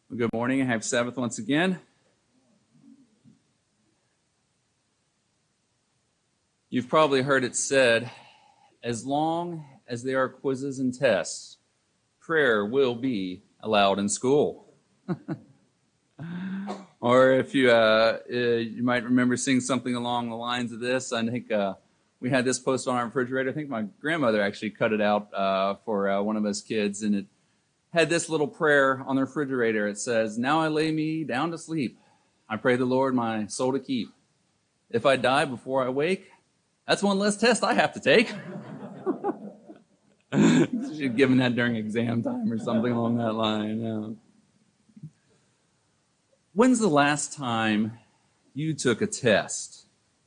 Well, good morning. Happy Sabbath once again. You've probably heard it said, as long as there are quizzes and tests, prayer will be allowed in school. Or if you might remember seeing something along the lines of this. I think we had this posted on our refrigerator. I think my grandmother actually cut it out for one of us kids, and it had this little prayer on the refrigerator. It says, "Now I lay me down to sleep. I pray the Lord my soul to keep. If I die before I wake, that's one less test I have to take." She'd given that during exam time or something along that line. Yeah. When's the last time you took a test?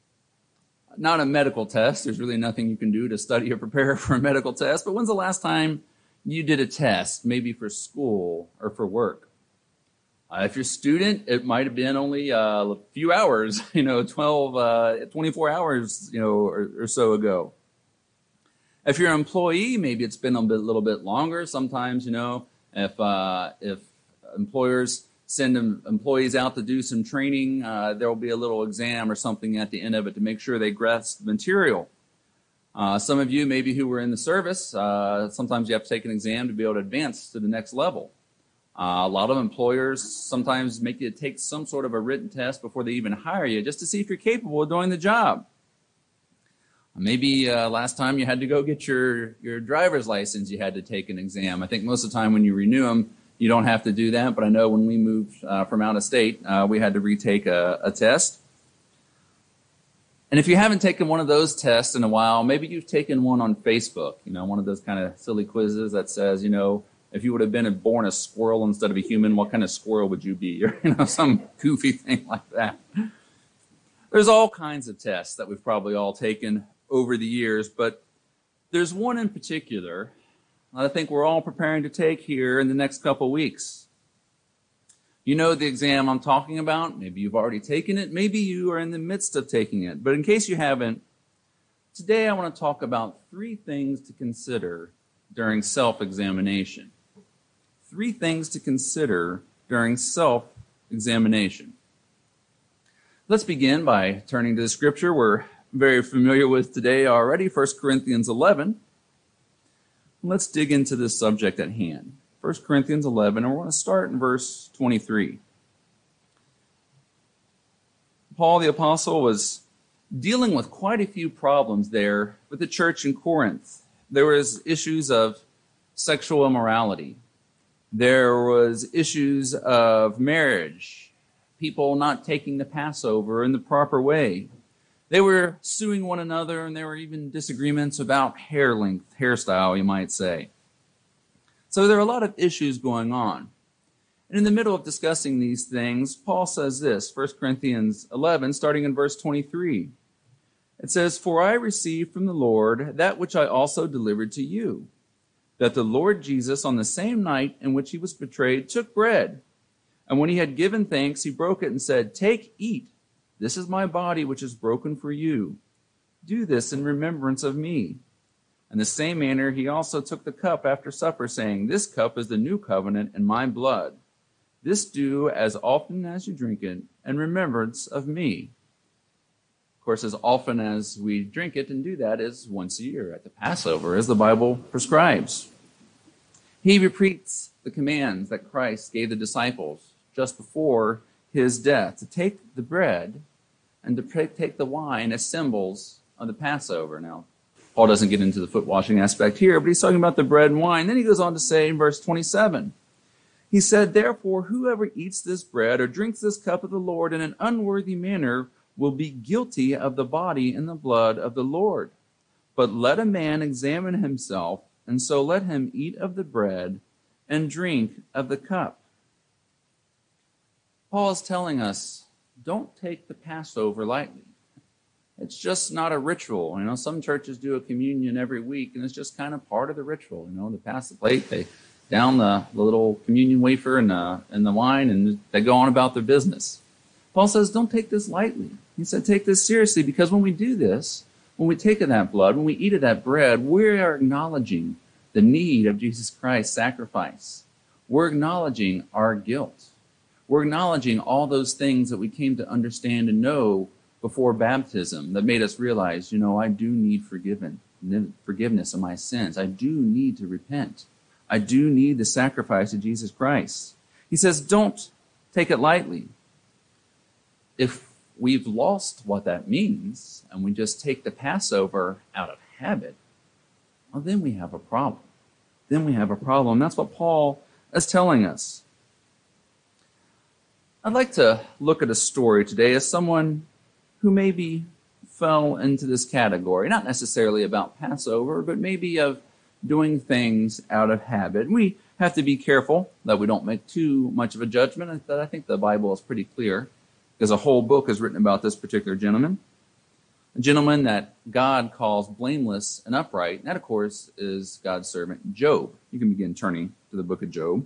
Not a medical test. There's really nothing you can do to study or prepare for a medical test. But when's the last time you did a test, maybe for school or for work? If you're a student, it might have been only a few hours, 24 hours, or so ago. If you're an employee, maybe it's been a little bit longer. Sometimes, if employers send employees out to do some training, there will be a little exam or something at the end of it to make sure they grasp the material. Some of you, maybe who were in the service, sometimes you have to take an exam to be able to advance to the next level. A lot of employers sometimes make you take some sort of a written test before they even hire you, just to see if you're capable of doing the job. Maybe last time you had to go get your driver's license, you had to take an exam. I think most of the time when you renew them, you don't have to do that. But I know when we moved from out of state, we had to retake a test. And if you haven't taken one of those tests in a while, maybe you've taken one on Facebook, one of those kind of silly quizzes that says, if you would have been born a squirrel instead of a human, what kind of squirrel would you be? Or, some goofy thing like that. There's all kinds of tests that we've probably all taken over the years, but there's one in particular that I think we're all preparing to take here in the next couple of weeks. You know the exam I'm talking about. Maybe you've already taken it. Maybe you are in the midst of taking it. But in case you haven't, today I want to talk about 3 things to consider during self-examination. 3 things to consider during self-examination. Let's begin by turning to the scripture we're very familiar with today already, 1 Corinthians 11. Let's dig into this subject at hand. 1 Corinthians 11, and we're going to start in verse 23. Paul the Apostle was dealing with quite a few problems there with the church in Corinth. There was issues of sexual immorality. There was issues of marriage, people not taking the Passover in the proper way. They were suing one another, and there were even disagreements about hair length, hairstyle, you might say. So there are a lot of issues going on. And in the middle of discussing these things, Paul says this, 1 Corinthians 11, starting in verse 23. It says, "For I received from the Lord that which I also delivered to you, that the Lord Jesus, on the same night in which he was betrayed, took bread. And when he had given thanks, he broke it and said, 'Take, eat. This is my body, which is broken for you. Do this in remembrance of me.' In the same manner, he also took the cup after supper, saying, 'This cup is the new covenant in my blood. This do as often as you drink it in remembrance of me.'" Of course, as often as we drink it and do that is once a year at the Passover, as the Bible prescribes. He repeats the commands that Christ gave the disciples just before his death, to take the bread and to take the wine as symbols of the Passover. Now, Paul doesn't get into the foot washing aspect here, but he's talking about the bread and wine. Then he goes on to say in verse 27, he said, "Therefore, whoever eats this bread or drinks this cup of the Lord in an unworthy manner will be guilty of the body and the blood of the Lord. But let a man examine himself, and so let him eat of the bread and drink of the cup." Paul is telling us, don't take the Passover lightly. It's just not a ritual. Some churches do a communion every week, and it's just kind of part of the ritual. They pass the plate, they down the little communion wafer and the wine, and they go on about their business. Paul says, don't take this lightly. He said, take this seriously, because when we do this, when we take of that blood, when we eat of that bread, we are acknowledging the need of Jesus Christ's sacrifice. we're acknowledging our guilt. We're acknowledging all those things that we came to understand and know before baptism that made us realize, I do need forgiveness of my sins. I do need to repent. I do need the sacrifice of Jesus Christ. He says, don't take it lightly. If we've lost what that means and we just take the Passover out of habit, well, then we have a problem. That's what Paul is telling us. I'd like to look at a story today as someone who maybe fell into this category, not necessarily about Passover, but maybe of doing things out of habit. We have to be careful that we don't make too much of a judgment. I think the Bible is pretty clear, because a whole book is written about this particular gentleman, a gentleman that God calls blameless and upright. And that, of course, is God's servant Job. You can begin turning to the book of Job.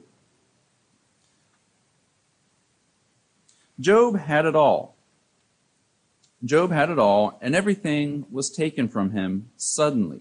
Job had it all. And everything was taken from him suddenly.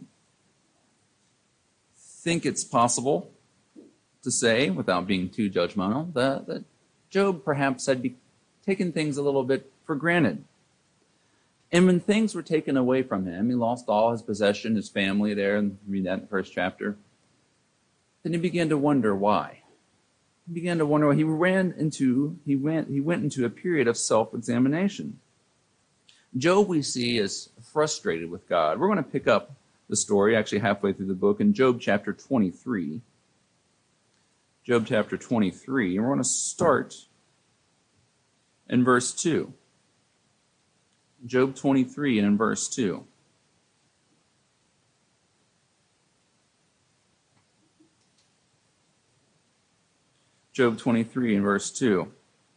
Think it's possible to say, without being too judgmental, that Job perhaps had taken things a little bit for granted. And when things were taken away from him, he lost all his possession, his family there, and read that in the first chapter. Then he began to wonder why. He went into a period of self-examination. Job, we see, is frustrated with God. We're going to pick up the story actually halfway through the book in Job chapter 23. Job chapter 23, and we're going to start in verse 2. Job 23 and in verse 2. Job 23 and verse 2.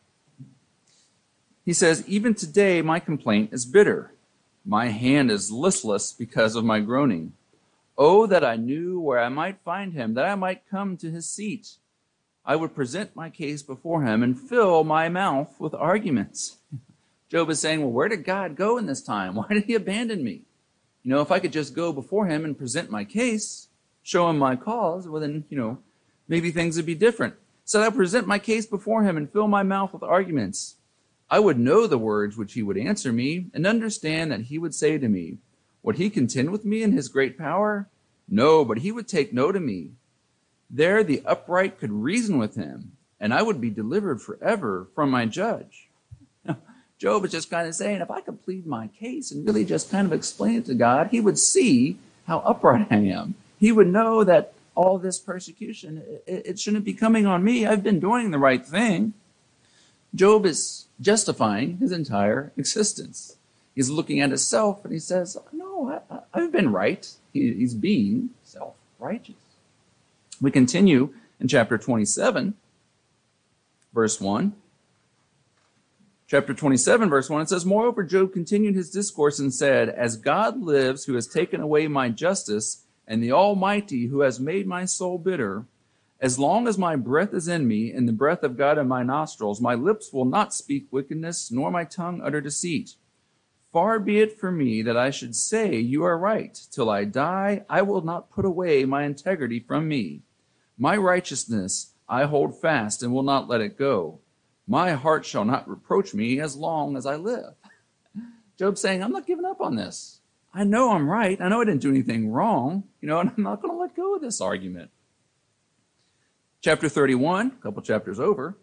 He says, "Even today my complaint is bitter. My hand is listless because of my groaning. Oh, that I knew where I might find him, that I might come to his seat. I would present my case before him and fill my mouth with arguments." Job is saying, well, where did God go in this time? Why did he abandon me? If I could just go before him and present my case, show him my cause, well then, maybe things would be different. So I present my case before him and fill my mouth with arguments. I would know the words which he would answer me and understand that he would say to me, would he contend with me in his great power? No, but he would take note of me. There the upright could reason with him, and I would be delivered forever from my judge. Job is just kind of saying, if I could plead my case and really just kind of explain it to God, he would see how upright I am. He would know that all this persecution, it shouldn't be coming on me. I've been doing the right thing. Job is justifying his entire existence. He's looking at himself and he says, no, I've been right. He's being self-righteous. We continue in chapter 27, verse 1. Chapter 27, verse 1, it says, "Moreover, Job continued his discourse and said, As God lives, who has taken away my justice, and the Almighty, who has made my soul bitter, as long as my breath is in me, and the breath of God in my nostrils, my lips will not speak wickedness, nor my tongue utter deceit. Far be it from me that I should say, You are right. Till I die, I will not put away my integrity from me. My righteousness I hold fast and will not let it go. My heart shall not reproach me as long as I live." Job's saying, I'm not giving up on this. I know I'm right. I know I didn't do anything wrong, and I'm not going to let go of this argument. Chapter 31, a couple chapters over,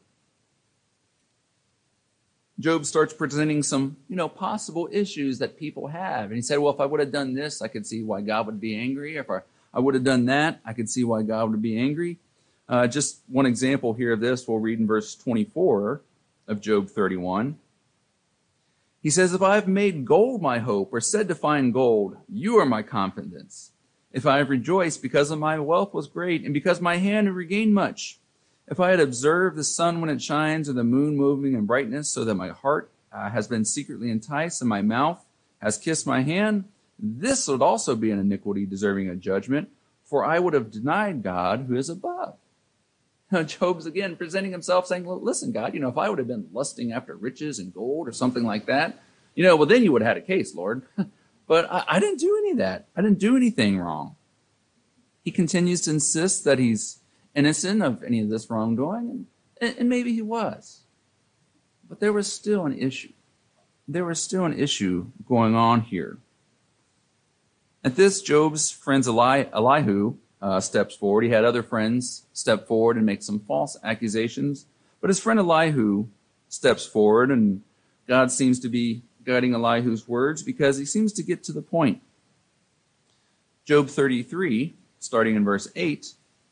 Job starts presenting some, possible issues that people have. And he said, well, if I would have done this, I could see why God would be angry. If I would have done that, I could see why God would be angry. Just one example here of this, we'll read in verse 24 of Job 31. He says, "If I have made gold my hope, or said to find gold, you are my confidence. If I have rejoiced because of my wealth was great, and because my hand had regained much. If I had observed the sun when it shines, or the moon moving in brightness, so that my heart has been secretly enticed, and my mouth has kissed my hand, this would also be an iniquity deserving of judgment, for I would have denied God who is above." Job's again presenting himself saying, well, listen, God, if I would have been lusting after riches and gold or something like that, well, then you would have had a case, Lord. But I didn't do any of that. I didn't do anything wrong. He continues to insist that he's innocent of any of this wrongdoing, and maybe he was. But there was still an issue. There was still an issue going on here. At this, Job's friends Elihu steps forward. He had other friends step forward and make some false accusations. But his friend Elihu steps forward, and God seems to be guiding Elihu's words because he seems to get to the point. Job 33, starting in verse 8.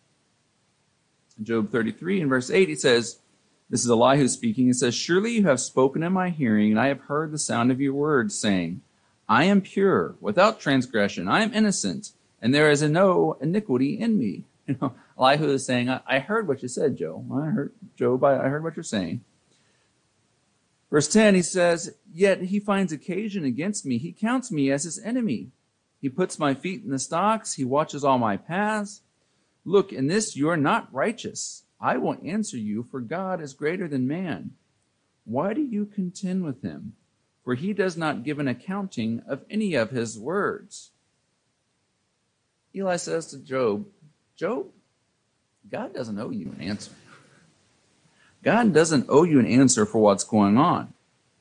Job 33 in verse 8, he says, this is Elihu speaking. He says, surely you have spoken in my hearing, and I have heard the sound of your words, saying, I am pure, without transgression. I am innocent, and there is no iniquity in me. Elihu is saying, I heard what you said, Job. I heard what you're saying. Verse 10, he says, yet he finds occasion against me. He counts me as his enemy. He puts my feet in the stocks. He watches all my paths. Look, in this you are not righteous. I will answer you, for God is greater than man. Why do you contend with him? For he does not give an accounting of any of his words. Eli says to Job, Job, God doesn't owe you an answer. God doesn't owe you an answer for what's going on.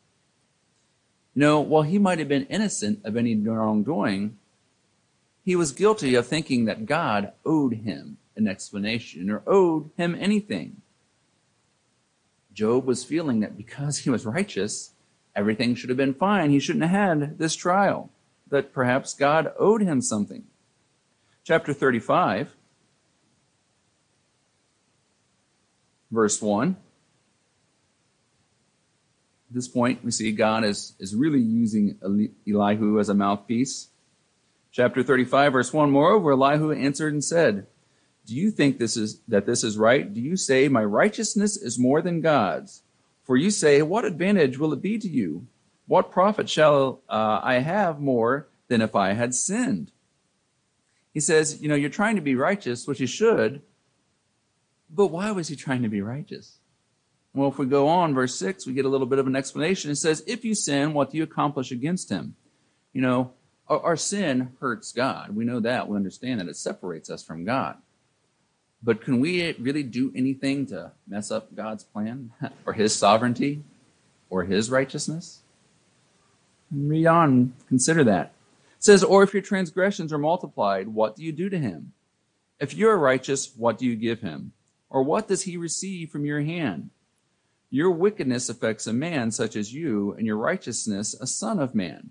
While he might have been innocent of any wrongdoing, he was guilty of thinking that God owed him an explanation or owed him anything. Job was feeling that because he was righteous, everything should have been fine. He shouldn't have had this trial, that perhaps God owed him something. Chapter 35, verse 1. At this point, we see God is really using Elihu as a mouthpiece. Chapter 35, verse 1, moreover, Elihu answered and said, do you think this is right? Do you say, my righteousness is more than God's? For you say, what advantage will it be to you? What profit shall I have more than if I had sinned? He says, you're trying to be righteous, which you should, but why was he trying to be righteous? Well, if we go on, verse 6, we get a little bit of an explanation. It says, if you sin, what do you accomplish against him? Our sin hurts God. We know that. We understand that. It separates us from God. But can we really do anything to mess up God's plan or his sovereignty or his righteousness? Read on, consider that. It says, or if your transgressions are multiplied, what do you do to him? If you are righteous, what do you give him? Or what does he receive from your hand? Your wickedness affects a man such as you, and your righteousness a son of man.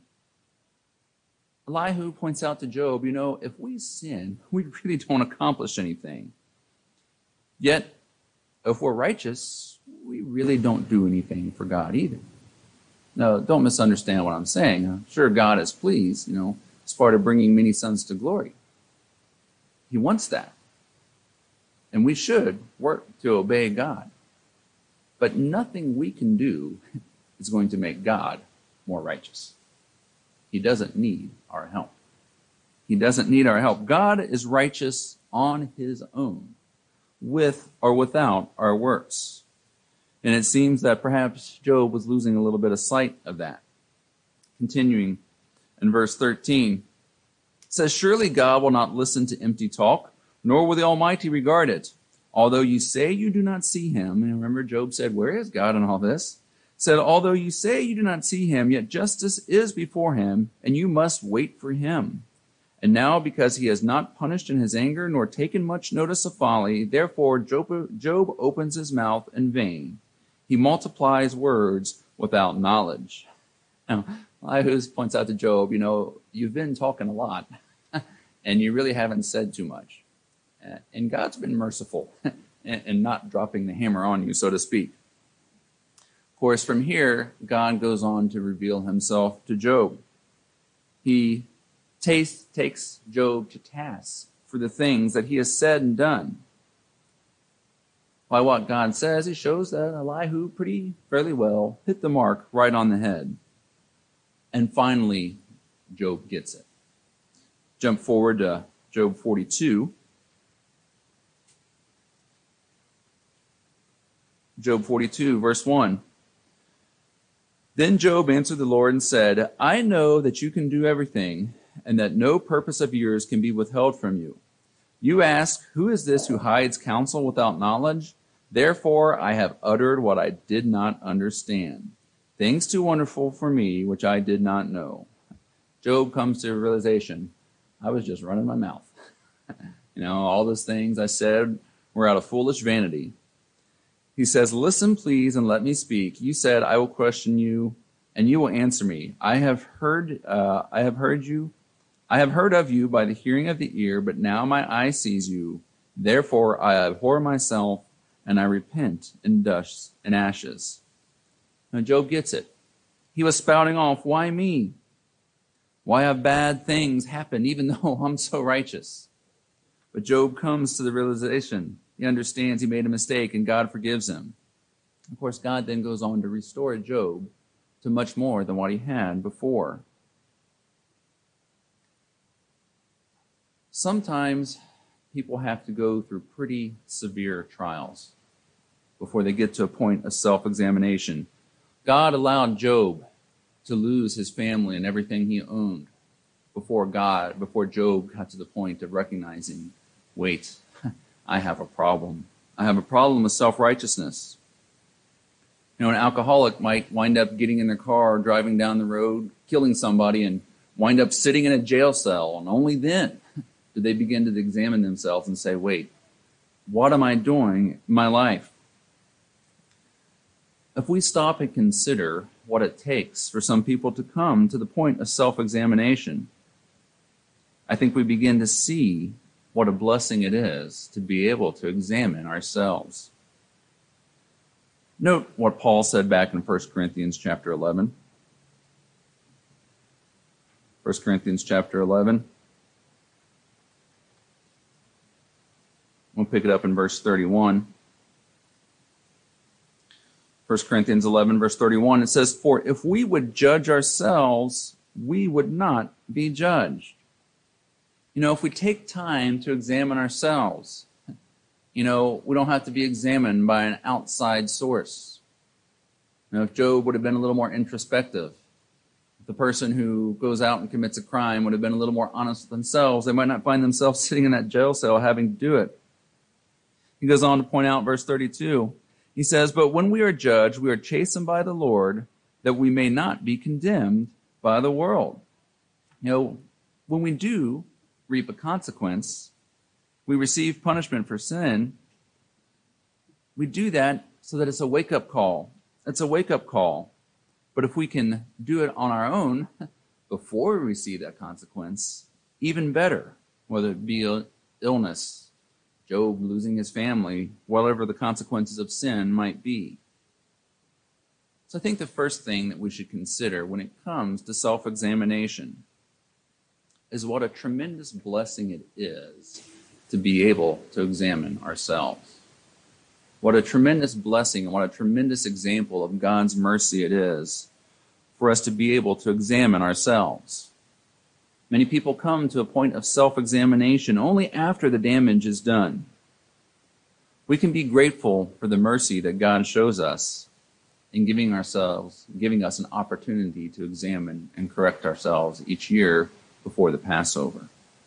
Elihu points out to Job, if we sin, we really don't accomplish anything. Yet, if we're righteous, we really don't do anything for God either. Now, don't misunderstand what I'm saying. I'm sure God is pleased, as part of bringing many sons to glory. He wants that. And we should work to obey God. But nothing we can do is going to make God more righteous. He doesn't need our help. He doesn't need our help. God is righteous on his own, with or without our works. And it seems that perhaps Job was losing a little bit of sight of that. Continuing in verse 13, it says, surely God will not listen to empty talk, nor will the Almighty regard it. Although you say you do not see him, and remember Job said, where is God in all this? Said, although you say you do not see him, yet justice is before him, and you must wait for him. And now, because he has not punished in his anger, nor taken much notice of folly, therefore Job opens his mouth in vain. He multiplies words without knowledge. Now, Elihu points out to Job, you've been talking a lot, and you really haven't said too much. And God's been merciful and not dropping the hammer on you, so to speak. Of course, from here, God goes on to reveal himself to Job. He takes Job to task for the things that he has said and done. By what God says, he shows that Elihu fairly well hit the mark right on the head. And finally, Job gets it. Jump forward to Job 42. Job 42, verse 1. Then Job answered the Lord and said, I know that you can do everything, and that no purpose of yours can be withheld from you. You ask, who is this who hides counsel without knowledge? Therefore I have uttered what I did not understand, things too wonderful for me which I did not know. Job comes to a realization, I was just running my mouth. All those things I said were out of foolish vanity. He says, listen, please, and let me speak. You said, I will question you, and you will answer me. I have heard of you by the hearing of the ear, but now my eye sees you. Therefore I abhor myself, and I repent in dust and ashes. Now Job gets it. He was spouting off, why me? Why have bad things happened even though I'm so righteous? But Job comes to the realization. He understands he made a mistake and God forgives him. Of course, God then goes on to restore Job to much more than what he had before. Sometimes people have to go through pretty severe trials before they get to a point of self-examination. God allowed Job to lose his family and everything he owned before Job got to the point of recognizing, wait, I have a problem. I have a problem with self-righteousness. An alcoholic might wind up getting in their car, driving down the road, killing somebody, and wind up sitting in a jail cell. And only then do they begin to examine themselves and say, wait, what am I doing in my life? If we stop and consider what it takes for some people to come to the point of self-examination, I think we begin to see what a blessing it is to be able to examine ourselves. Note what Paul said back in 1 Corinthians chapter 11. 1 Corinthians chapter 11. We'll pick it up in verse 31. 1 Corinthians 11, verse 31, it says, for if we would judge ourselves, we would not be judged. If we take time to examine ourselves, we don't have to be examined by an outside source. If Job would have been a little more introspective, if the person who goes out and commits a crime would have been a little more honest with themselves, they might not find themselves sitting in that jail cell having to do it. He goes on to point out verse 32. He says, but when we are judged, we are chastened by the Lord, that we may not be condemned by the world. When we do reap a consequence, we receive punishment for sin, we do that so that it's a wake-up call. It's a wake-up call. But if we can do it on our own before we receive that consequence, even better, whether it be illness, Job losing his family, whatever the consequences of sin might be. So I think the first thing that we should consider when it comes to self-examination is what a tremendous blessing it is to be able to examine ourselves. What a tremendous blessing and what a tremendous example of God's mercy it is for us to be able to examine ourselves. Many people come to a point of self-examination only after the damage is done. We can be grateful for the mercy that God shows us in giving us an opportunity to examine and correct ourselves each year before the Passover.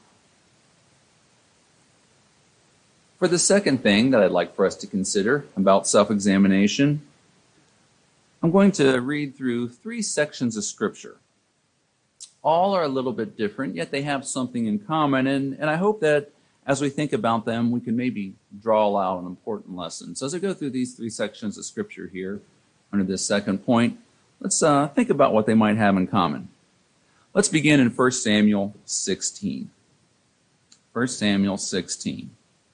For the second thing that I'd like for us to consider about self-examination, I'm going to read through 3 sections of Scripture. All are a little bit different, yet they have something in common, and I hope that as we think about them, we can maybe draw out an important lesson. So as I go through these 3 sections of Scripture here, under this second point, let's think about what they might have in common. Let's begin in 1 Samuel 16. 1 Samuel 16.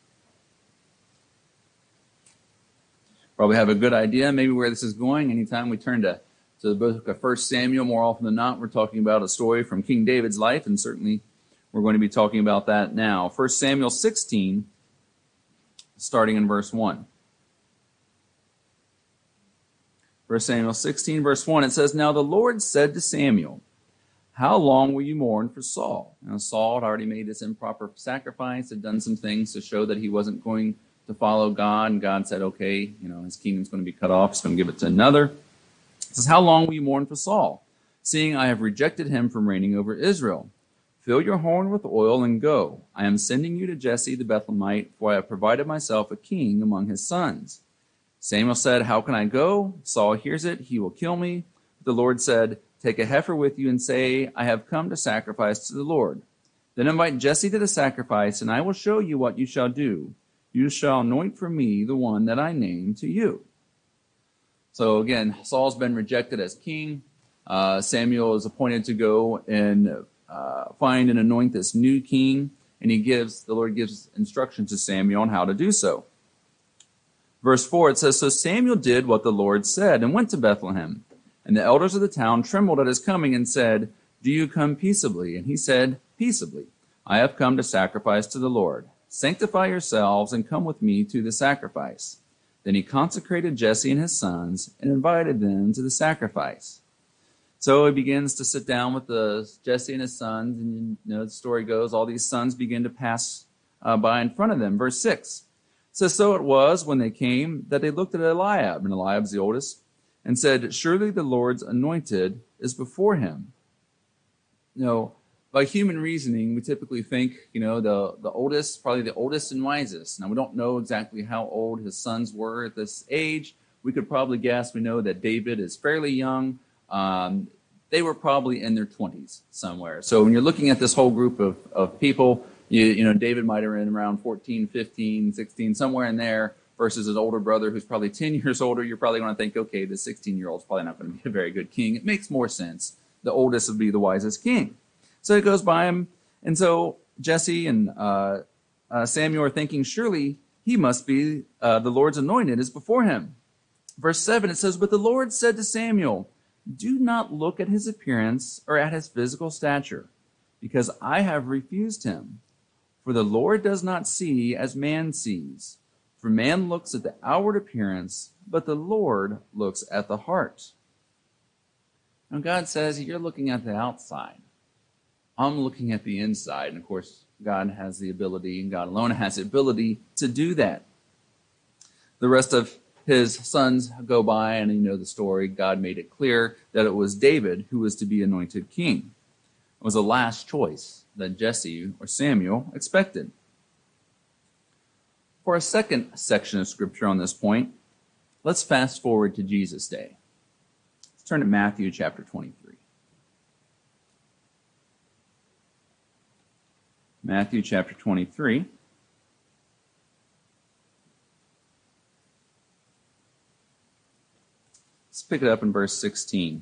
Probably have a good idea maybe where this is going. Anytime we turn to the book of 1 Samuel, more often than not, we're talking about a story from King David's life, and certainly we're going to be talking about that now. 1 Samuel 16, starting in verse 1. 1 Samuel 16, verse 1, it says, now the Lord said to Samuel, how long will you mourn for Saul? Now Saul had already made this improper sacrifice, had done some things to show that he wasn't going to follow God, and God said, okay, his kingdom's going to be cut off, he's going to give it to another. It says, how long will you mourn for Saul, seeing I have rejected him from reigning over Israel? Fill your horn with oil and go. I am sending you to Jesse the Bethlehemite, for I have provided myself a king among his sons. Samuel said, How can I go? Saul hears it. He will kill me. But the Lord said, Take a heifer with you and say, I have come to sacrifice to the Lord. Then invite Jesse to the sacrifice, and I will show you what you shall do. You shall anoint for me the one that I name to you. So again, Saul's been rejected as king. Samuel is appointed to go and find and anoint this new king, and the Lord gives instructions to Samuel on how to do so. Verse 4, it says, So Samuel did what the Lord said and went to Bethlehem. And the elders of the town trembled at his coming and said, Do you come peaceably? And he said, Peaceably. I have come to sacrifice to the Lord. Sanctify yourselves and come with me to the sacrifice. Then he consecrated Jesse and his sons and invited them to the sacrifice. So he begins to sit down with Jesse and his sons, and the story goes, all these sons begin to pass by in front of them. Verse 6 says, So it was when they came that they looked at Eliab, and Eliab's the oldest, and said, Surely the Lord's anointed is before him. By human reasoning, we typically think, the oldest, probably the oldest and wisest. Now, we don't know exactly how old his sons were at this age. We could probably guess. We know that David is fairly young. They were probably in their 20s somewhere. So when you're looking at this whole group of people, David might have been around 14, 15, 16, somewhere in there, versus his older brother who's probably 10 years older. You're probably going to think, okay, the 16-year-old's probably not going to be a very good king. It makes more sense. The oldest would be the wisest king. So it goes by him. And so Jesse and Samuel are thinking, surely he must be the Lord's anointed is before him. Verse 7, it says, But the Lord said to Samuel, Do not look at his appearance or at his physical stature, because I have refused him. For the Lord does not see as man sees. For man looks at the outward appearance, but the Lord looks at the heart. Now God says, you're looking at the outside. I'm looking at the inside. And of course, God has the ability, and God alone has the ability to do that. The rest of his sons go by, and you know the story. God made it clear that it was David who was to be anointed king. It was the last choice that Jesse or Samuel expected. For a second section of scripture on this point, let's fast forward to Jesus' day. Let's turn to Matthew chapter 23. Matthew chapter 23. Let's pick it up in verse 16.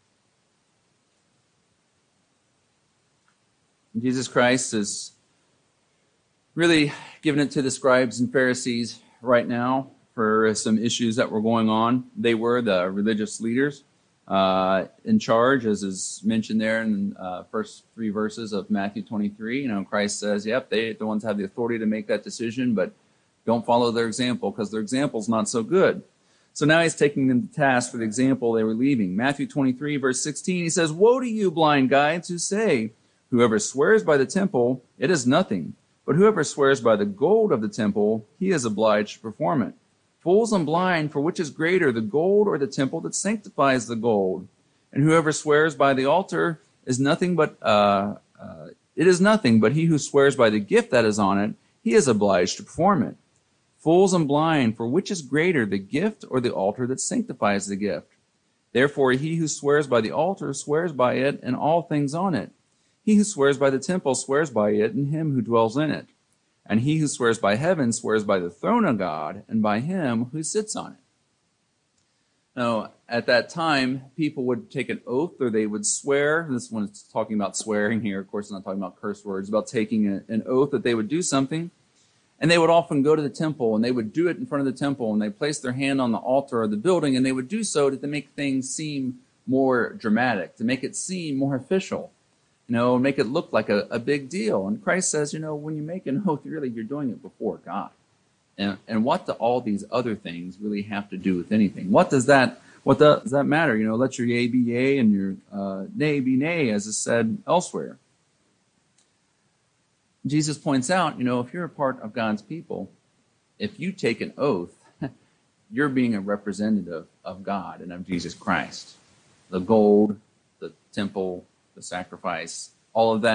Jesus Christ is really giving it to the scribes and Pharisees right now for some issues that were going on. They were the religious leaders in charge, as is mentioned there in the first three verses of Matthew 23. Christ says, yep, they the ones have the authority to make that decision, but don't follow their example because their example's not so good. So now he's taking them to task for the example they were leaving. Matthew 23, verse 16, he says, Woe to you, blind guides, who say, Whoever swears by the temple, it is nothing. But whoever swears by the gold of the temple, he is obliged to perform it. Fools and blind, for which is greater, the gold or the temple that sanctifies the gold? And whoever swears by the altar is nothing but it is nothing, but he who swears by the gift that is on it, he is obliged to perform it. Fools and blind, for which is greater, the gift or the altar that sanctifies the gift? Therefore he who swears by the altar swears by it and all things on it. He who swears by the temple swears by it and him who dwells in it. And he who swears by heaven swears by the throne of God and by him who sits on it. Now, at that time, people would take an oath or they would swear. This one is talking about swearing here. Of course, I'm not talking about curse words, about taking an oath that they would do something. And they would often go to the temple and they would do it in front of the temple and they place their hand on the altar of the building and they would do so to make things seem more dramatic, to make it seem more official. Make it look like a big deal. And Christ says, when you make an oath, really, you're doing it before God. And what do all these other things really have to do with anything? What does that matter? Let your yea be yea and your nay be nay, as is said elsewhere. Jesus points out, if you're a part of God's people, if you take an oath, you're being a representative of God and of Jesus Christ. The gold, the temple, the sacrifice, all of that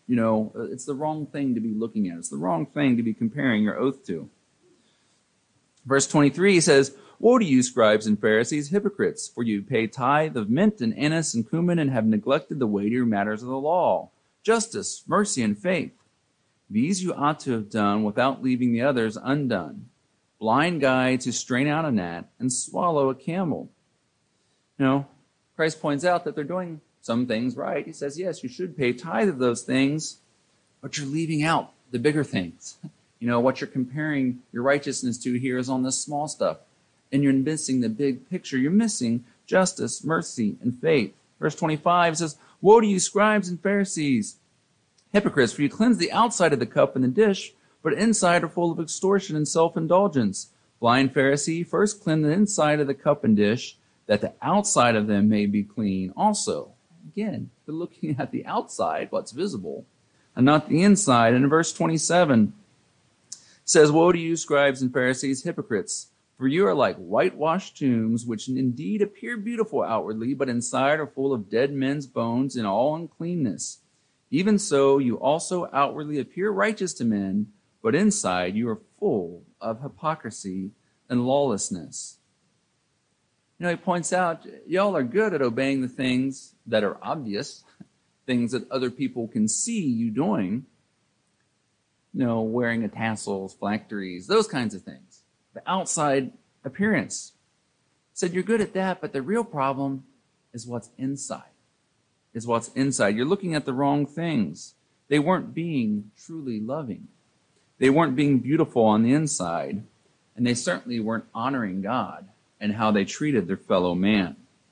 It's the wrong thing to be looking at. It's the wrong thing to be comparing your oath to. Verse 23 says, "Woe to you, scribes and Pharisees, hypocrites, for you pay tithe of mint and anise and cumin and have neglected the weightier matters of the law, justice, mercy, and faith. These you ought to have done without leaving the others undone. Blind guides who strain out a gnat and swallow a camel." Christ points out that they're doing some things right. He says, yes, you should pay tithe of those things, but you're leaving out the bigger things. What you're comparing your righteousness to here is on this small stuff. And you're missing the big picture. You're missing justice, mercy, and faith. Verse 25 says, "Woe to you, scribes and Pharisees, hypocrites, for you cleanse the outside of the cup and the dish, but inside are full of extortion and self-indulgence. Blind Pharisee, first cleanse the inside of the cup and dish, that the outside of them may be clean also." Again, we're looking at the outside, what's visible, and not the inside. And in verse 27, it says, "Woe to you, scribes and Pharisees, hypocrites, for you are like whitewashed tombs, which indeed appear beautiful outwardly, but inside are full of dead men's bones and all uncleanness. Even so, you also outwardly appear righteous to men, but inside you are full of hypocrisy and lawlessness." He points out, y'all are good at obeying the things that are obvious, things that other people can see you doing, wearing a tassels, phylacteries, those kinds of things. The outside appearance. Said you're good at that, but the real problem is what's inside. You're looking at the wrong things. They weren't being truly loving. They weren't being beautiful on the inside, and they certainly weren't honoring God and how they treated their fellow man.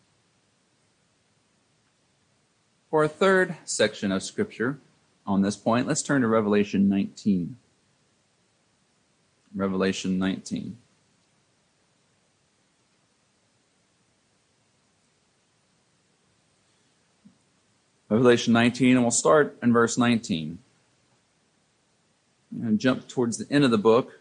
For a third section of Scripture on this point, let's turn to Revelation 19. Revelation 19. Revelation 19, and we'll start in verse 19. And jump towards the end of the book.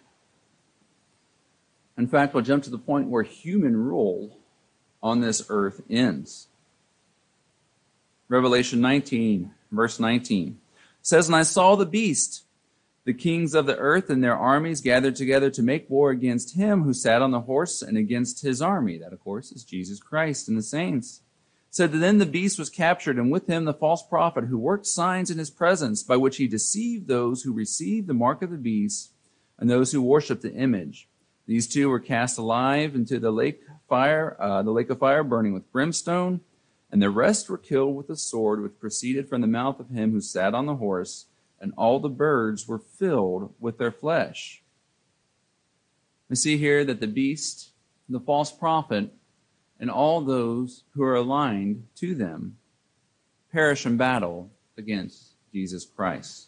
In fact, we'll jump to the point where human rule on this earth ends. Revelation 19, verse 19 says, "And I saw the beast, the kings of the earth and their armies gathered together to make war against him who sat on the horse and against his army." That, of course, is Jesus Christ and the saints. It said, "Then the beast was captured, and with him the false prophet who worked signs in his presence, by which he deceived those who received the mark of the beast and those who worshiped the image. These two were cast alive into the lake of fire burning with brimstone, and the rest were killed with the sword which proceeded from the mouth of him who sat on the horse, and all the birds were filled with their flesh." We see here that the beast, the false prophet, and all those who are aligned to them perish in battle against Jesus Christ.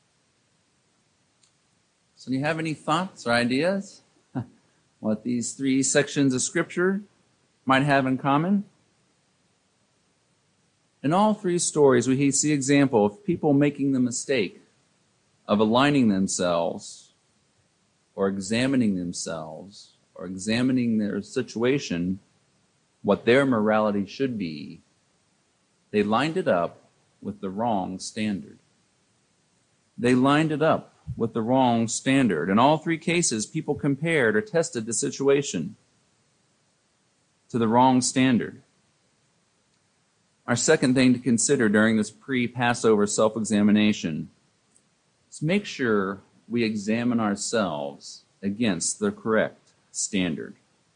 So do you have any thoughts or ideas what these three sections of Scripture might have in common? In all three stories, we see example of people making the mistake of aligning themselves or examining their situation, what their morality should be. They lined it up with the wrong standard. In all three cases, people compared or tested the situation to the wrong standard. Our second thing to consider during this pre-Passover self-examination is make sure we examine ourselves against the correct standard.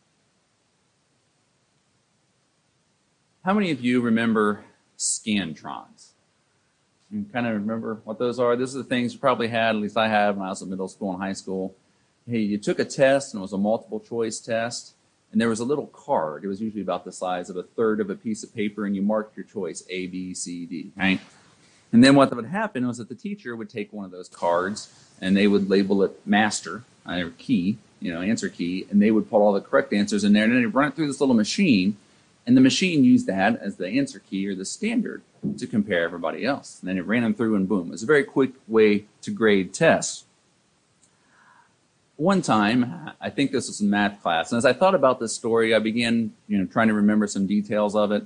How many of you remember Scantrons? You kind of remember what those are? These are the things you probably had, at least I had when I was in middle school and high school. Hey, you took a test, and it was a multiple choice test, and there was a little card. It was usually about the size of a third of a piece of paper, and you marked your choice, A, B, C, D, right? And then what would happen was that the teacher would take one of those cards, and they would label it master, or key, answer key, and they would put all the correct answers in there, and then they'd run it through this little machine, and the machine used that as the answer key or the standard to compare everybody else. And then it ran them through, and boom. It was a very quick way to grade tests. One time, I think this was in math class, and as I thought about this story, I began trying to remember some details of it.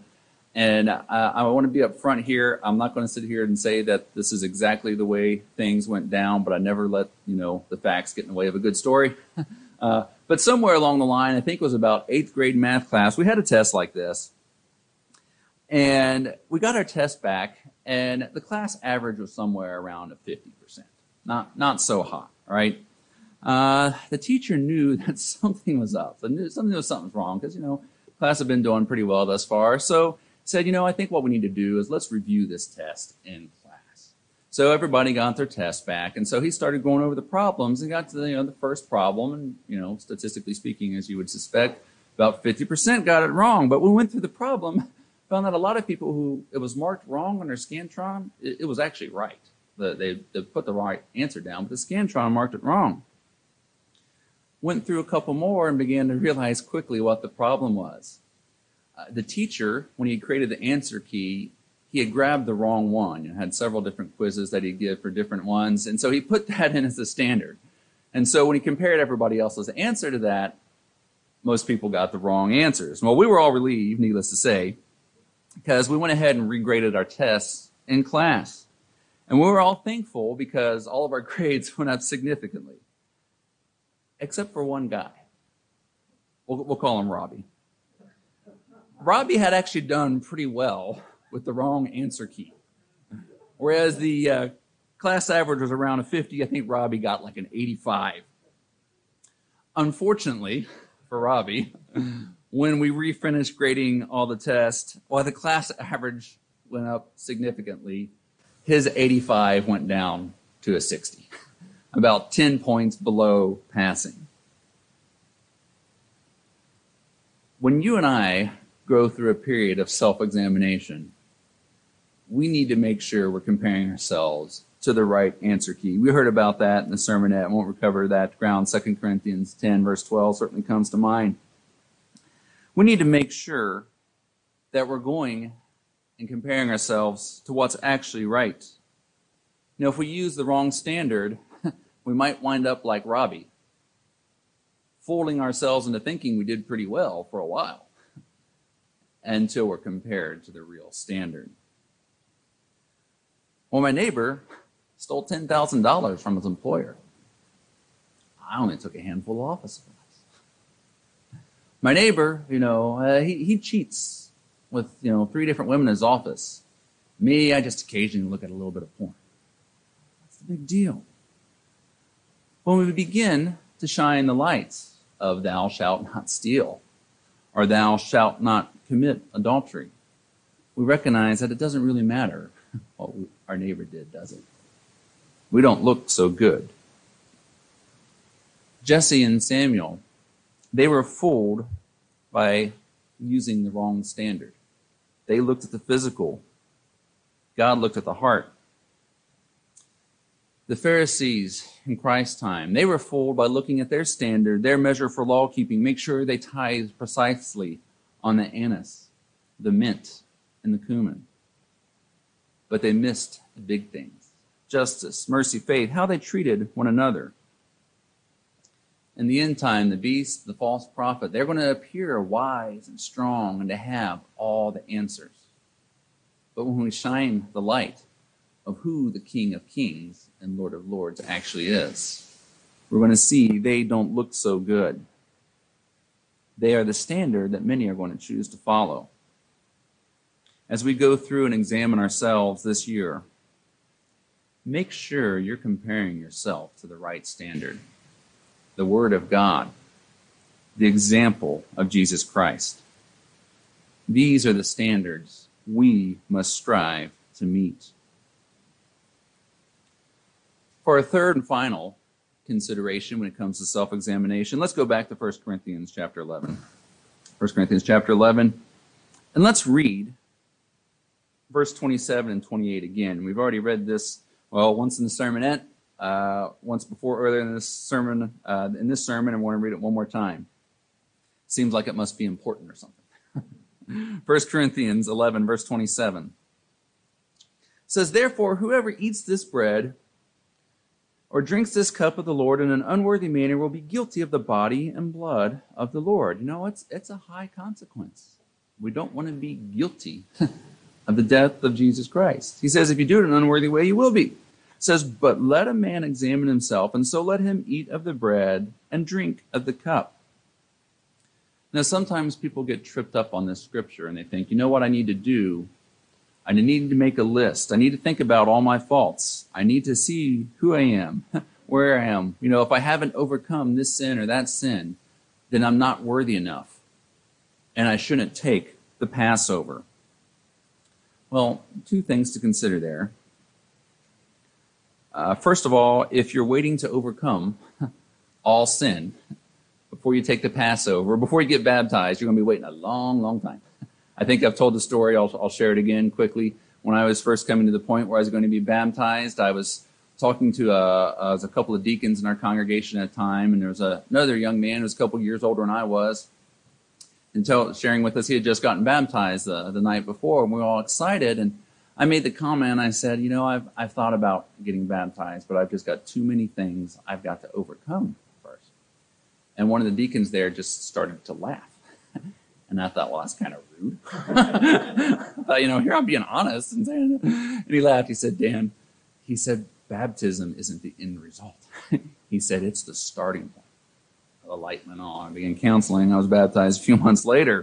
And I want to be up front here. I'm not going to sit here and say that this is exactly the way things went down, but I never let the facts get in the way of a good story. But somewhere along the line, I think it was about 8th grade math class, we had a test like this. And we got our test back, and the class average was somewhere around a 50%. Not so high, right? The teacher knew that something was up. Something was wrong because, class had been doing pretty well thus far. So said, I think what we need to do is let's review this test in class. So everybody got their test back. And so he started going over the problems and got to the first problem. And, statistically speaking, as you would suspect, about 50% got it wrong. But when we went through the problem, found that a lot of people who it was marked wrong on their Scantron, it was actually right. They put the right answer down, but the Scantron marked it wrong. Went through a couple more and began to realize quickly what the problem was. The teacher, when he created the answer key, he had grabbed the wrong one and had several different quizzes that he'd give for different ones. And so he put that in as a standard. And so when he compared everybody else's answer to that, most people got the wrong answers. Well, we were all relieved, needless to say, because we went ahead and regraded our tests in class. And we were all thankful because all of our grades went up significantly. Except for one guy. We'll call him Robbie. Robbie had actually done pretty well with the wrong answer key. Whereas the class average was around a 50, I think Robbie got like an 85. Unfortunately for Robbie, when we refinished grading all the tests, while the class average went up significantly, his 85 went down to a 60. About 10 points below passing. When you and I go through a period of self-examination, we need to make sure we're comparing ourselves to the right answer key. We heard about that in the sermonette. I won't recover that ground. 2 Corinthians 10, verse 12 certainly comes to mind. We need to make sure that we're going and comparing ourselves to what's actually right. If we use the wrong standard, we might wind up like Robbie, fooling ourselves into thinking we did pretty well for a while until we're compared to the real standard. Well, my neighbor stole $10,000 from his employer. I only took a handful of office supplies. My neighbor, he cheats with, 3 different women in his office. Me, I just occasionally look at a little bit of porn. What's the big deal? When we begin to shine the lights of thou shalt not steal, or thou shalt not commit adultery, we recognize that it doesn't really matter what our neighbor did, does it? We don't look so good. Jesse and Samuel, they were fooled by using the wrong standard. They looked at the physical. God looked at the heart. The Pharisees in Christ's time, they were fooled by looking at their standard, their measure for law keeping, make sure they tithe precisely on the anise, the mint, and the cumin. But they missed the big things: justice, mercy, faith, how they treated one another. In the end time, the beast, the false prophet, they're going to appear wise and strong and to have all the answers. But when we shine the light of who the King of Kings and Lord of Lords actually is, we're going to see they don't look so good. They are the standard that many are going to choose to follow. As we go through and examine ourselves this year, make sure you're comparing yourself to the right standard, the Word of God, the example of Jesus Christ. These are the standards we must strive to meet. For our third and final consideration when it comes to self-examination, let's go back to 1 Corinthians chapter 11. 1 Corinthians chapter 11, and let's read verse 27 and 28 again. We've already read this, once in the sermonette, once before earlier in this sermon, and I want to read it one more time. Seems like it must be important or something. 1 Corinthians 11, verse 27 says, "Therefore, whoever eats this bread or drinks this cup of the Lord in an unworthy manner will be guilty of the body and blood of the Lord." It's a high consequence. We don't want to be guilty of the death of Jesus Christ. He says, if you do it in an unworthy way, you will be. It says, but let a man examine himself, and so let him eat of the bread and drink of the cup. Now, sometimes people get tripped up on this scripture, and they think, you know what I need to do? I need to make a list. I need to think about all my faults. I need to see who I am, where I am. You know, if I haven't overcome this sin or that sin, then I'm not worthy enough, and I shouldn't take the Passover. Well, two things to consider there. First of all, if you're waiting to overcome all sin before you take the Passover, before you get baptized, you're going to be waiting a long, long time. I think I've told the story. I'll share it again quickly. When I was first coming to the point where I was going to be baptized, I was talking to a couple of deacons in our congregation at the time, and there was another young man who was a couple of years older than I was, and sharing with us he had just gotten baptized the night before, and we were all excited. And I made the comment, I said, you know, I've thought about getting baptized, but I've just got too many things I've got to overcome first. And one of the deacons there just started to laugh. And I thought, well, that's kind of rude. I thought, you know, here I'm being honest. And he laughed. He said, Dan, he said, baptism isn't the end result. He said, it's the starting point. The light went on. I began counseling. I was baptized a few months later.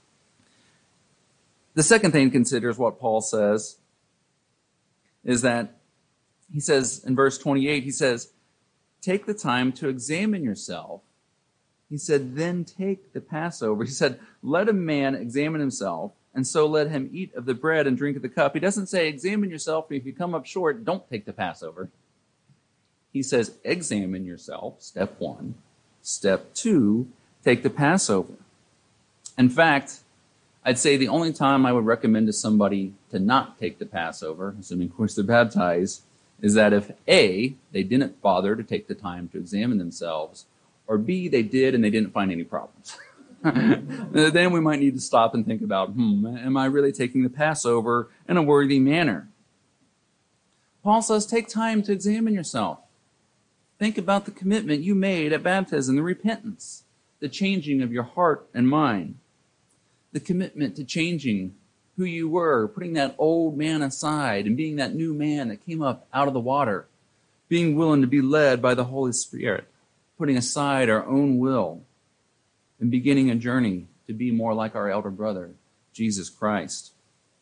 The second thing to consider is what Paul says, is that he says in verse 28, he says, take the time to examine yourself. He said, then take the Passover. He said, let a man examine himself, and so let him eat of the bread and drink of the cup. He doesn't say, examine yourself, and if you come up short, don't take the Passover. He says, examine yourself, step one. Step two, take the Passover. In fact, I'd say the only time I would recommend to somebody to not take the Passover, assuming, of course, they're baptized, is that if A, they didn't bother to take the time to examine themselves, or B, they did and they didn't find any problems. Then we might need to stop and think about, am I really taking the Passover in a worthy manner? Paul says, take time to examine yourself. Think about the commitment you made at baptism, the repentance, the changing of your heart and mind, the commitment to changing who you were, putting that old man aside and being that new man that came up out of the water, being willing to be led by the Holy Spirit, putting aside our own will and beginning a journey to be more like our elder brother, Jesus Christ.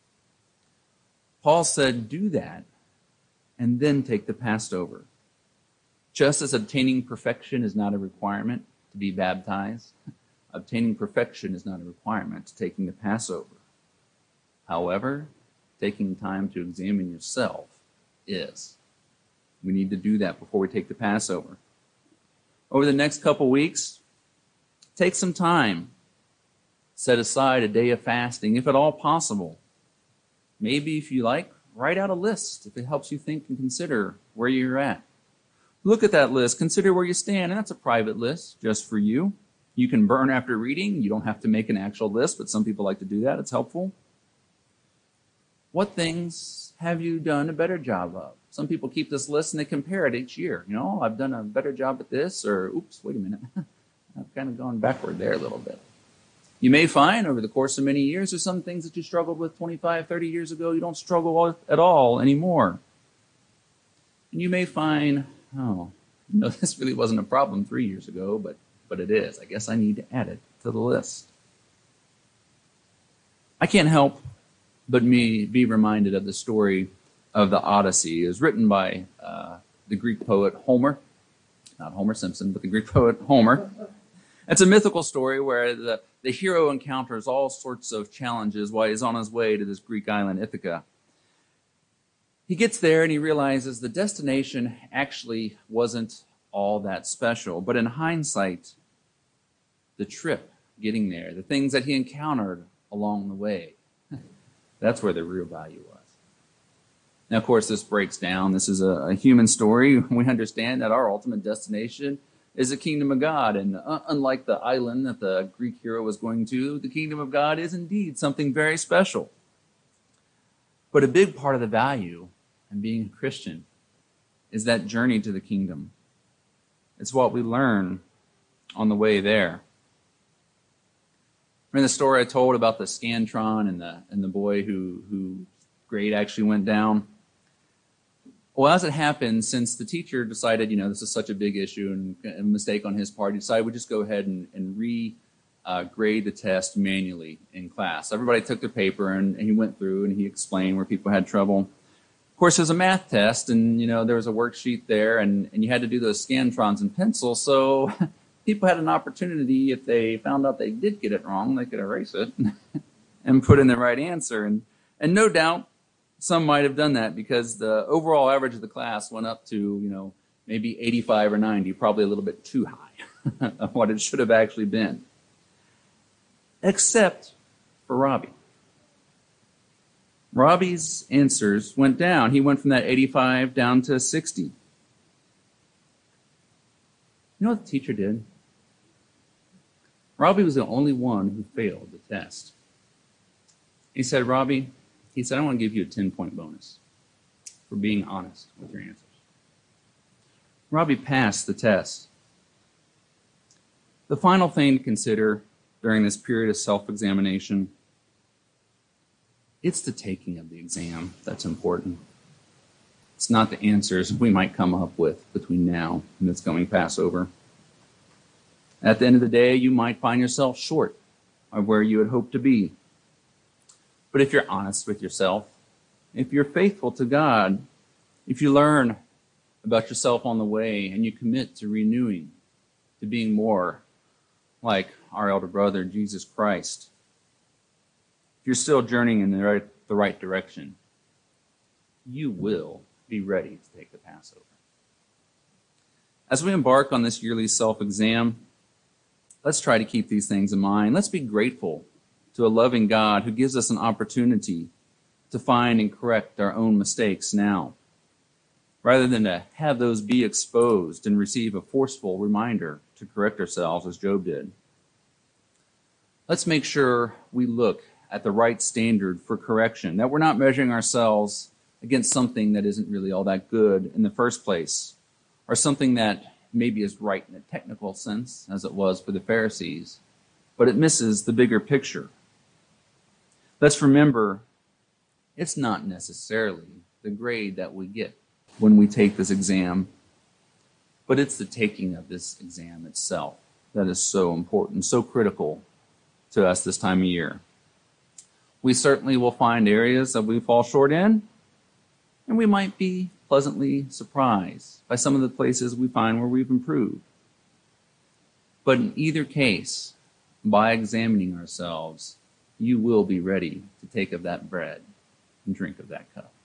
Paul said, do that and then take the Passover. Just as obtaining perfection is not a requirement to be baptized, obtaining perfection is not a requirement to taking the Passover. However, taking time to examine yourself is. We need to do that before we take the Passover. Over the next couple weeks, take some time. Set aside a day of fasting, if at all possible. Maybe, if you like, write out a list if it helps you think and consider where you're at. Look at that list. Consider where you stand. And that's a private list just for you. You can burn after reading. You don't have to make an actual list, but some people like to do that. It's helpful. What things have you done a better job of? Some people keep this list and they compare it each year. You know, I've done a better job at this, or oops, wait a minute. I've kind of gone backward there a little bit. You may find over the course of many years there's some things that you struggled with 25, 30 years ago you don't struggle at all anymore. And you may find, this really wasn't a problem 3 years ago, but it is. I guess I need to add it to the list. I can't help but be reminded of the story of the Odyssey. It was written by the Greek poet Homer, not Homer Simpson, but the Greek poet Homer. It's a mythical story where the hero encounters all sorts of challenges while he's on his way to this Greek island, Ithaca. He gets there and he realizes the destination actually wasn't all that special. But in hindsight, the trip, getting there, the things that he encountered along the way, that's where the real value was. Now, of course, this breaks down. This is a human story. We understand that our ultimate destination is the kingdom of God. And unlike the island that the Greek hero was going to, the kingdom of God is indeed something very special. But a big part of the value in being a Christian is that journey to the kingdom. It's what we learn on the way there. Remember the story I told about the Scantron and the boy who grade actually went down? Well, as it happened, since the teacher decided, this is such a big issue and a mistake on his part, he decided we'd just go ahead and grade the test manually in class. Everybody took their paper and he went through and he explained where people had trouble. Of course, there's a math test and, there was a worksheet there and you had to do those Scantrons in pencil. So people had an opportunity, if they found out they did get it wrong, they could erase it and put in the right answer. And no doubt some might have done that because the overall average of the class went up to, maybe 85 or 90, probably a little bit too high of what it should have actually been. Except for Robbie. Robbie's answers went down. He went from that 85 down to 60. You know what the teacher did? Robbie was the only one who failed the test. He said, Robbie, I want to give you a 10-point bonus for being honest with your answers. Robbie passed the test. The final thing to consider during this period of self-examination, it's the taking of the exam that's important. It's not the answers we might come up with between now and this coming Passover. At the end of the day, you might find yourself short of where you had hoped to be. But if you're honest with yourself, if you're faithful to God, if you learn about yourself on the way and you commit to renewing, to being more like our elder brother, Jesus Christ, if you're still journeying in the right direction, you will be ready to take the Passover. As we embark on this yearly self-exam, let's try to keep these things in mind. Let's be grateful to a loving God who gives us an opportunity to find and correct our own mistakes now, rather than to have those be exposed and receive a forceful reminder to correct ourselves as Job did. Let's make sure we look at the right standard for correction, that we're not measuring ourselves against something that isn't really all that good in the first place, or something that maybe is right in a technical sense, as it was for the Pharisees, but it misses the bigger picture. Let's remember, it's not necessarily the grade that we get when we take this exam, but it's the taking of this exam itself that is so important, so critical to us this time of year. We certainly will find areas that we fall short in, and we might be pleasantly surprised by some of the places we find where we've improved. But in either case, by examining ourselves, you will be ready to take of that bread and drink of that cup.